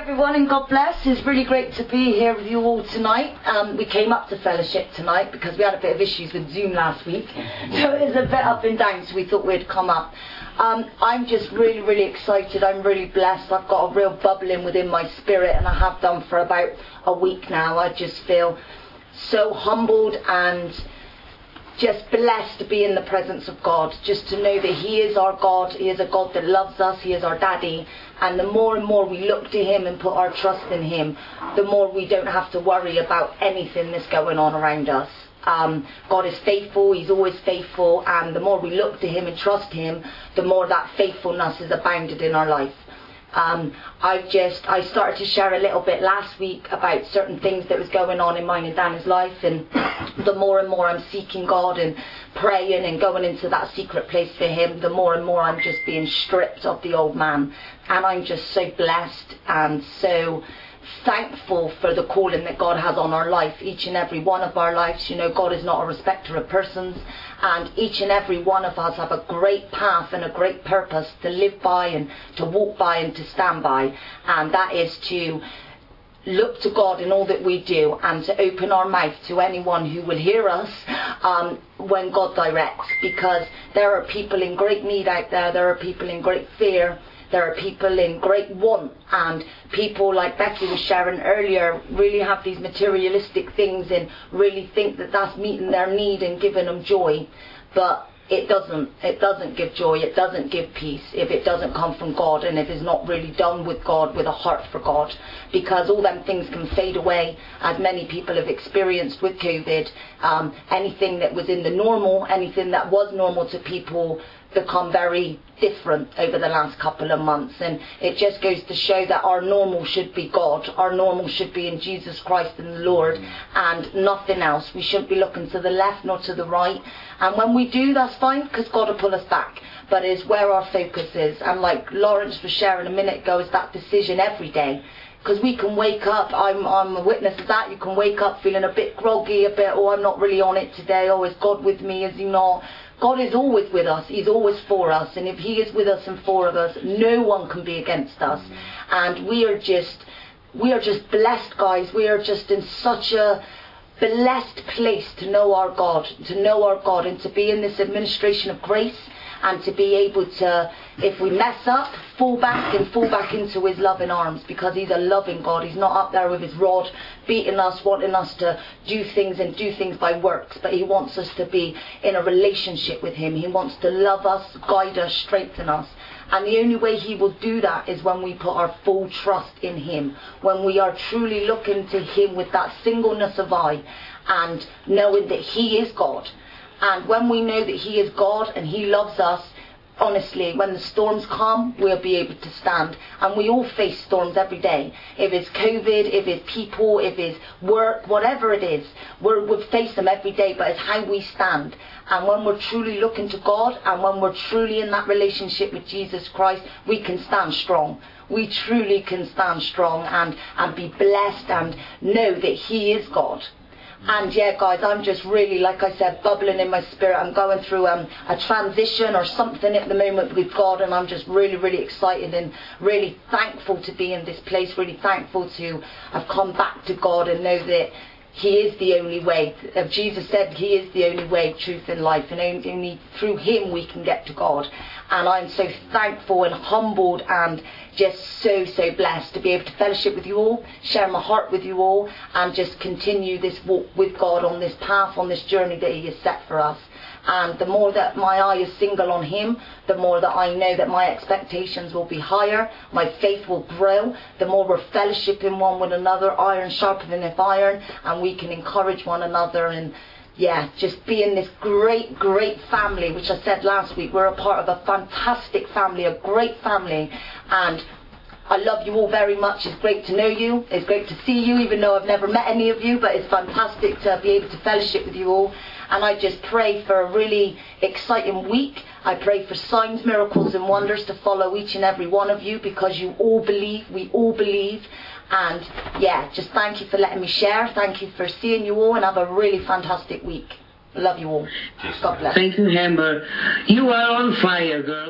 everyone, and God bless. It's really great to be here with you all tonight. We came up to fellowship tonight because we had a bit of issues with Zoom last week, so it was a bit up and down, so we thought we'd come up. I'm just really excited. I'm really blessed. I've got a real bubbling within my spirit, and I have done for about a week now. I just feel so humbled and just blessed to be in the presence of God, just to know that He is our God. He is a God that loves us. He is our daddy, and the more and more we look to Him and put our trust in Him, the more we don't have to worry about anything that's going on around us. God is faithful. He's always faithful, and the more we look to Him and trust Him, the more that faithfulness is abounded in our life. I started to share a little bit last week about certain things that was going on in mine and Danny's life, and the more and more I'm seeking God and praying and going into that secret place for Him, the more and more I'm just being stripped of the old man, and I'm just so blessed and so thankful for the calling that God has on our life, each and every one of our lives. You know, God is not a respecter of persons, and each and every one of us have a great path and a great purpose to live by and to walk by and to stand by, and that is to look to God in all that we do and to open our mouth to anyone who will hear us when God directs, because there are people in great need out there. There are people in great fear. There are people in great want, and people, like Becky was sharing earlier, really have these materialistic things and really think that that's meeting their need and giving them joy. But it doesn't give joy, it doesn't give peace if it doesn't come from God, and if it's not really done with God, with a heart for God, because all them things can fade away, as many people have experienced with COVID. Anything that was in the normal, anything that was normal to people, become very different over the last couple of months, and it just goes to show that our normal should be God. Our normal should be in Jesus Christ and the Lord, and nothing else. We shouldn't be looking to the left nor to the right, and when we do, that's fine, because God will pull us back, but it's where our focus is. And like Lawrence was sharing a minute ago, is that decision every day. Because we can wake up, I'm a witness of that, you can wake up feeling a bit groggy, a bit, oh, I'm not really on it today, oh, is God with me, is He not? God is always with us, He's always for us, and if He is with us and for us, no one can be against us. And we are just blessed, guys. We are just in such a blessed place to know our God, and to be in this administration of grace, and to be able to, if we mess up, fall back into His loving arms, because He's a loving God. He's not up there with His rod beating us, wanting us to do things by works, but He wants us to be in a relationship with Him. He wants to love us, guide us, strengthen us. And the only way He will do that is when we put our full trust in Him, when we are truly looking to Him with that singleness of eye, and knowing that He is God. And when we know that He is God and He loves us, honestly, when the storms come, we'll be able to stand. And we all face storms every day. If it's COVID, if it's people, if it's work, whatever it is, we'll face them every day, but it's how we stand. And when we're truly looking to God, and when we're truly in that relationship with Jesus Christ, we can stand strong. We truly can stand strong and be blessed and know that He is God. And yeah, guys, I'm just really, like I said, bubbling in my spirit. I'm going through a transition or something at the moment with God, and I'm just really excited and really thankful to be in this place, really thankful to have come back to God and know that He is the only way. Jesus said He is the only way, truth, and life, and only through Him we can get to God. And I'm so thankful and humbled and just so blessed to be able to fellowship with you all, share my heart with you all, and just continue this walk with God on this path, on this journey that He has set for us. And the more that my eye is single on Him, the more that I know that my expectations will be higher, my faith will grow, the more we're fellowshipping one with another, iron sharpening iron, and we can encourage one another, and yeah, just be in this great family, which I said last week. We're a part of a fantastic family, a great family, and I love you all very much. It's great to know you. It's great to see you, even though I've never met any of you, but it's fantastic to be able to fellowship with you all. And I just pray for a really exciting week. I pray for signs, miracles and wonders to follow each and every one of you, because you all believe, we all believe. And yeah, just thank you for letting me share. Thank you for seeing you all, and have a really fantastic week. Love you all. God bless. Thank you, Amber. You are on fire, girl.